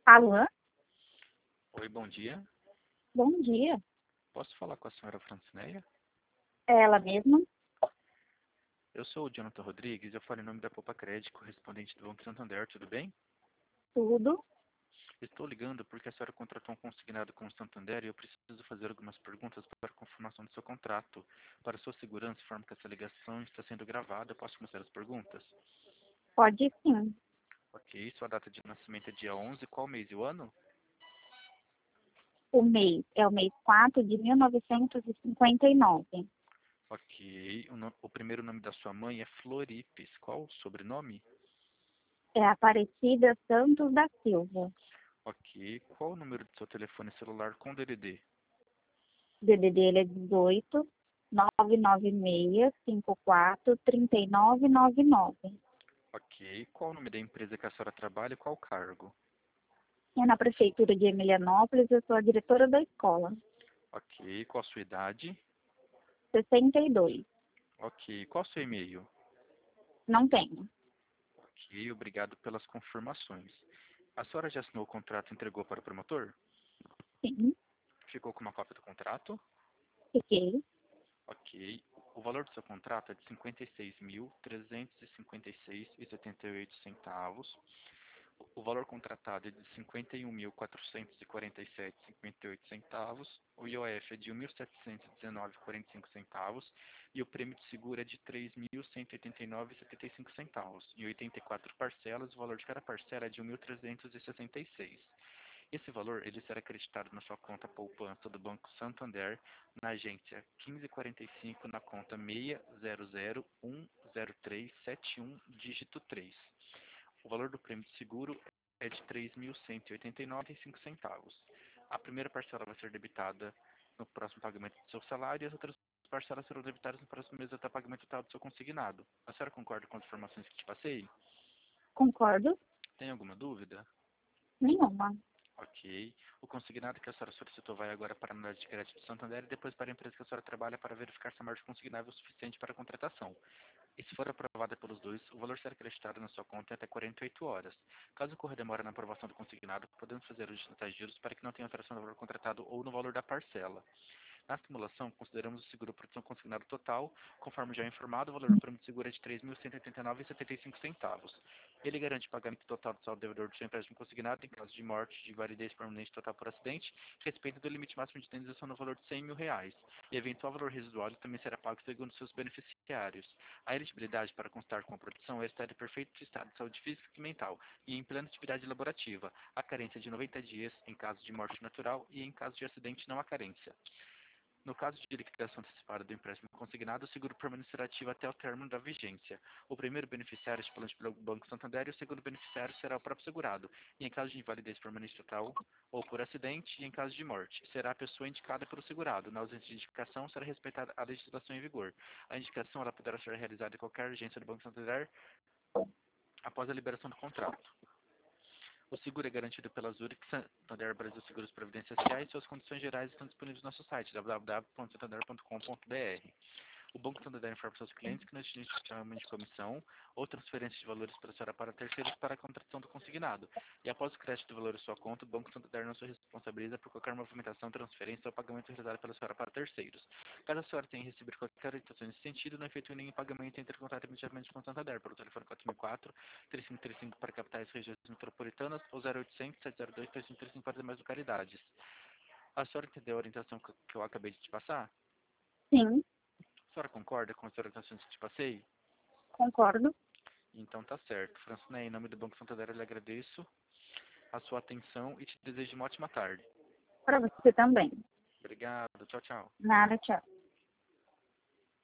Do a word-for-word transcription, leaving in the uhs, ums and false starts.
Alô? Oi, bom dia. Bom dia. Posso falar com a senhora Francineia? É ela mesma? Eu sou o Jonathan Rodrigues, eu falo em nome da Poupa Crédito, correspondente do Banco Santander, tudo bem? Tudo? Estou ligando porque a senhora contratou um consignado com o Santander e eu preciso fazer algumas perguntas para a confirmação do seu contrato. Para sua segurança, informo que essa ligação está sendo gravada. Posso começar as perguntas? Pode sim. Ok, sua data de nascimento é dia onze, qual mês e o ano? O mês é o mês quatro de mil novecentos e cinquenta e nove. Ok, o, no- o primeiro nome da sua mãe é Floripes, qual o sobrenome? É Aparecida Santos da Silva. Ok, qual o número do seu telefone celular com D D D? O D D D ele é dezoito, nove nove seis, cinco quatro, três nove nove nove. Ok. Qual o nome da empresa que a senhora trabalha e qual o cargo? É na Prefeitura de Emilianópolis, eu sou a diretora da escola. Ok. Qual a sua idade? sessenta e dois. Ok. Qual o seu e-mail? Não tenho. Ok. Obrigado pelas confirmações. A senhora já assinou o contrato e entregou para o promotor? Sim, Ficou com uma cópia do contrato? fiquei. Ok. O valor do seu contrato é de cinquenta e seis mil, trezentos e cinquenta e seis reais e setenta e oito centavos. O valor contratado é de cinquenta e um mil, quatrocentos e quarenta e sete reais e cinquenta e oito centavos. O I O F é de mil setecentos e dezenove reais e quarenta e cinco centavos. E o prêmio de seguro é de três mil cento e oitenta e nove reais e setenta e cinco centavos. Em oitenta e quatro parcelas, o valor de cada parcela é de mil trezentos e sessenta e seis reais. Esse valor ele será acreditado na sua conta poupança do Banco Santander, na agência quinze quarenta e cinco, na conta seis zero zero um zero três sete um, dígito três. O valor do prêmio de seguro é de três mil cento e oitenta e nove reais e cinco centavos. A primeira parcela vai ser debitada no próximo pagamento do seu salário e as outras parcelas serão debitadas no próximo mês até o pagamento total do seu consignado. A senhora concorda com as informações que te passei? Concordo? Tem alguma dúvida? Nenhuma. Ok. O consignado que a senhora solicitou vai agora para a unidade de crédito do Santander e depois para a empresa que a senhora trabalha para verificar se a margem consignável é o suficiente para a contratação. E se for aprovada pelos dois, o valor será acreditado na sua conta em até quarenta e oito horas. Caso ocorra demora na aprovação do consignado, podemos fazer os digitais juros para que não tenha alteração no valor contratado ou no valor da parcela. Na simulação, consideramos o seguro proteção consignado total, conforme já informado, o valor do prêmio de seguro é de três mil cento e oitenta e nove reais e setenta e cinco centavos. Ele garante o pagamento total do saldo devedor do seu empréstimo consignado em caso de morte, de invalidez permanente total por acidente, respeito do limite máximo de indenização no valor de cem mil reais. E eventual valor residual também será pago segundo seus beneficiários. A elegibilidade para constar com a proteção é estar em perfeito estado de saúde física e mental e em plena atividade laborativa. A carência de noventa dias em caso de morte natural e em caso de acidente não há carência. No caso de liquidação antecipada do empréstimo consignado, o seguro permanecerá ativo até o término da vigência. O primeiro beneficiário é estipulado pelo Banco Santander e o segundo beneficiário será o próprio segurado. E em caso de invalidez permanente total ou por acidente, e em caso de morte, será a pessoa indicada pelo segurado. Na ausência de indicação, será respeitada a legislação em vigor. A indicação ela poderá ser realizada em qualquer agência do Banco Santander após a liberação do contrato. O seguro é garantido pela Zurich Santander Brasil Seguros Previdenciais e suas condições gerais estão disponíveis no nosso site w w w ponto santander ponto com ponto b r. O Banco Santander informa seus clientes que não existe pagamento de comissão ou transferência de valores para a senhora para terceiros para a contratação do consignado. E após o crédito do valor em sua conta, o Banco Santander não se responsabiliza por qualquer movimentação, transferência ou pagamento realizado pela senhora para terceiros. Caso a senhora tenha recebido qualquer orientação nesse sentido, não efetue nenhum pagamento, entre em contato imediatamente com o Santander pelo telefone quatro mil e quatro, três cinco três cinco para capitais e regiões metropolitanas ou zero oitocentos, sete zero dois, três cinco três cinco para demais localidades. A senhora entendeu a orientação que que eu acabei de te passar? Sim, A senhora concorda com as orientações que te passei? concordo. Então tá certo. Francine, em nome do Banco Santander, eu lhe agradeço a sua atenção e te desejo uma ótima tarde. Para você também. Obrigado. Tchau, tchau. Nada, tchau.